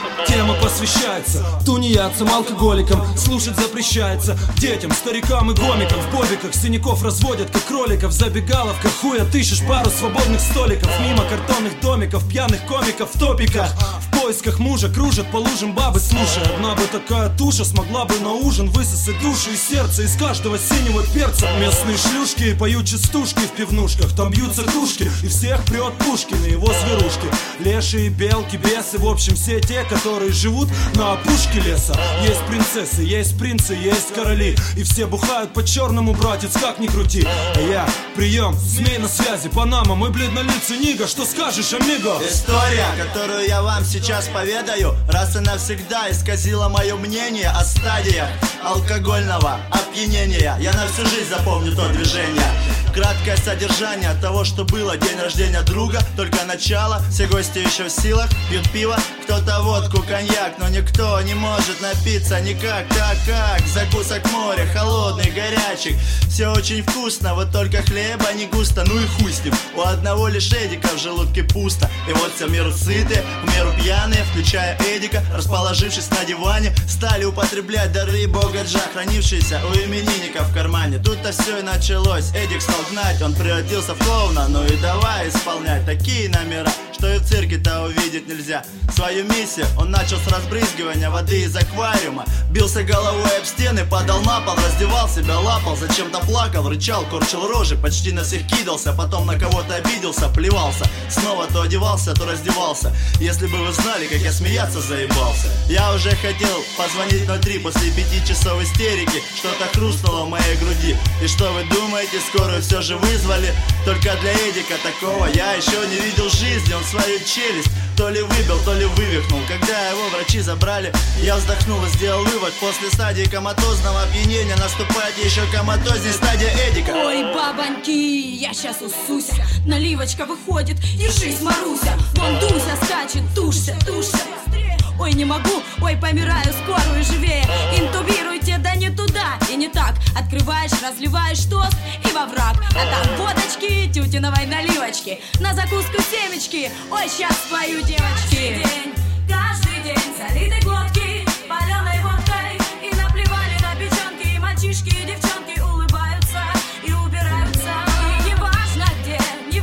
Тема посвящается тунеядцам, алкоголикам. Слушать запрещается детям, старикам и гомикам. В бобиках синяков разводят, как кроликов. В забегаловках хуя тыщешь пару свободных столиков. Мимо картонных домиков, пьяных комиков в топиках. В поисках мужа кружат по лужам бабы. Слушай, одна бы такая туша смогла бы на ужин высосать душу и сердце из каждого синего перца. Местные шлюшки поют частушки в пивнушках. Там бьются кружки и всех прет Пушкин и его зверушки. Леши и белки, бесы, в общем все те, которые живут на опушке леса. Есть принцессы, есть принцы, есть короли. И все бухают по-черному, братец, как ни крути. А я, прием, змей на связи, Панама, мой бледнолицый нига. Что скажешь, амиго? История, которую я вам сейчас поведаю, раз и навсегда исказила мое мнение о стадиях алкогольного опьянения. Я на всю жизнь запомню то движение. Краткое содержание того, что было. День рождения друга, только начало. Все гости еще в силах, пьют пиво, кто-то водку, коньяк. Но никто не может напиться никак, так как закусок моря, холодный, горячий. Все очень вкусно, вот только хлеба не густо. Ну и хуй с ним, у одного лишь Эдика в желудке пусто. И вот все в меру сытые, в меру пьяные, включая Эдика, расположившись на диване, стали употреблять дары бога Джа, хранившиеся у именинника в кармане. Тут-то все и началось, Эдик стал гнать, он превратился в клоуна. Ну и давай исполнять такие номера, что и в цирке-то увидеть нельзя. Свою миссию он начал с разбрызгивания воды из аквариума. Бился головой об стены, падал на пол, раздевал себя, лапал, зачем-то плакал, рычал, корчил рожи, почти на всех кидался, потом на кого-то обиделся, плевался. Снова то одевался, то раздевался. Если бы вы знали, как я смеяться заебался. Я уже хотел позвонить 03 после 5 часов истерики. Что-то хрустнуло в моей груди. И что вы думаете, скорую все же вызвали? Только для Эдика такого я еще не видел в жизни. Он свою челюсть то ли выбил, то ли вывихнул. Когда его врачи забрали, я вздохнул и сделал вывод. После стадии коматозного опьянения наступает еще коматознее стадия Эдика. Ой, бабоньки, я сейчас усуся. Наливочка выходит, держись, Маруся. Вон Дуся скачет, тушься, тушься. Ой, не могу, ой, помираю, скорую живее. Интубируйте, да не туда и не так. Открываешь, разливаешь тост и во враг. А там водочки, тютиновой наливочки. На закуску семечки, ой, сейчас спою, девочки. Каждый день залиты глотки паленой водкой. И наплевали на печенки. Мальчишки и девчонки улыбаются и убираются. И неважно где,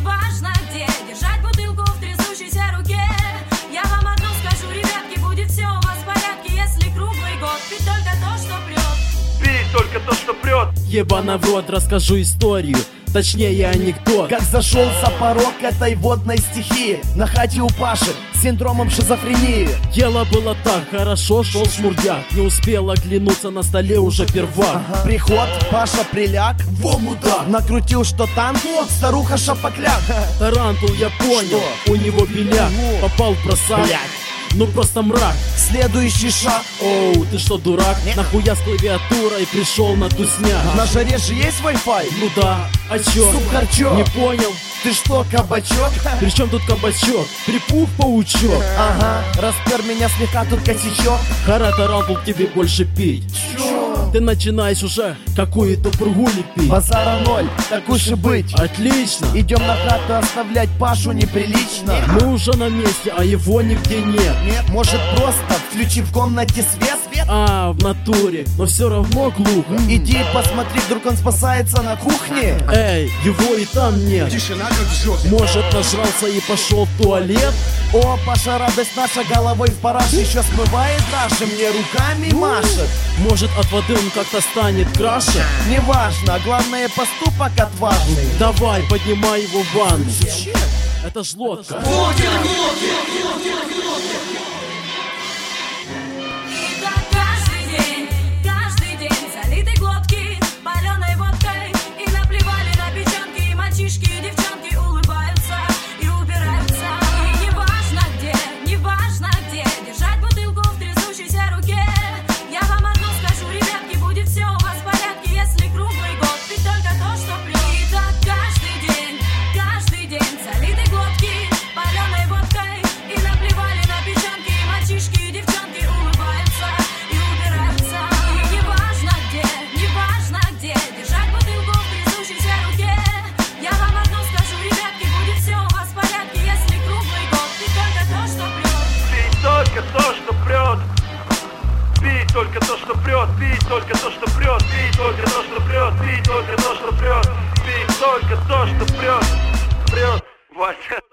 держать бутылку в трясущейся руке. Я вам одно скажу, ребятки, будет все у вас в порядке, если круглый год пить только то, что прет. Пить только то, что прет. Ебана в рот, расскажу историю, точнее анекдот. Как зашел за порог этой водной стихии. На хате у Паши с синдромом шизофрении. Дело было так, хорошо шел шмурдяк. Не успел оглянуться, на столе уже первак. Приход, Паша приляг, во мудак, накрутил, что там старуха шапокляк. Тарантул, я понял, у него беляк. Попал в просак, ну просто мрак. Следующий шаг. Оу, ты что, дурак? Нахуя с клавиатурой пришел на тусняк? На жаре же есть Wi-Fi? Ну да, а чё? Субхарчок. Не понял. Ты что, кабачок? Причем тут кабачок? Припух паучок. Ага, распер меня слегка тут косячок. Хара тарантул тебе больше пить. Ты начинаешь уже какую-то пургу лепить. Базара ноль, так уж и быть. Отлично. Идем на хату, оставлять Пашу неприлично. Мы уже на месте, а его нигде нет. Нет, может просто включи в комнате свет. А, в натуре, но все равно глухо. Иди посмотри, вдруг он спасается на кухне. Эй, его и там нет. Тишина как в жопе. Может, нажрался и пошел в туалет? О, Паша, радость наша, головой в параш еще смывает наши, мне руками машет. Может, от воды он как-то станет краше? Неважно, главное поступок отважный. Давай, поднимай его в ванну. Это ж лодка. Каждый день залиты глотки паленой водкой. И наплевали на печенки. Мальчишки и девчонки улыбаются и убираются. И неважно где, держать бутылку в трясущейся руке. Я вам одно скажу, ребятки, будет все у вас в порядке, если круглый год пить только то, что прет. И так каждый день залиты глотки паленой водкой. И наплевали на печенки. Мальчишки и девчонки улыбаются и убираются. И неважно где, держать бутылку в трясущейся руке. Я вам одно скажу, ребятки, будет все у вас в порядке, если круглый год пить только то, что прет. Пить только то, что прет. Пей только то, что прет, пей только то, что прет, пей только то, что прет, пей только то, что прет, пей только то, что прет, прет, Вася.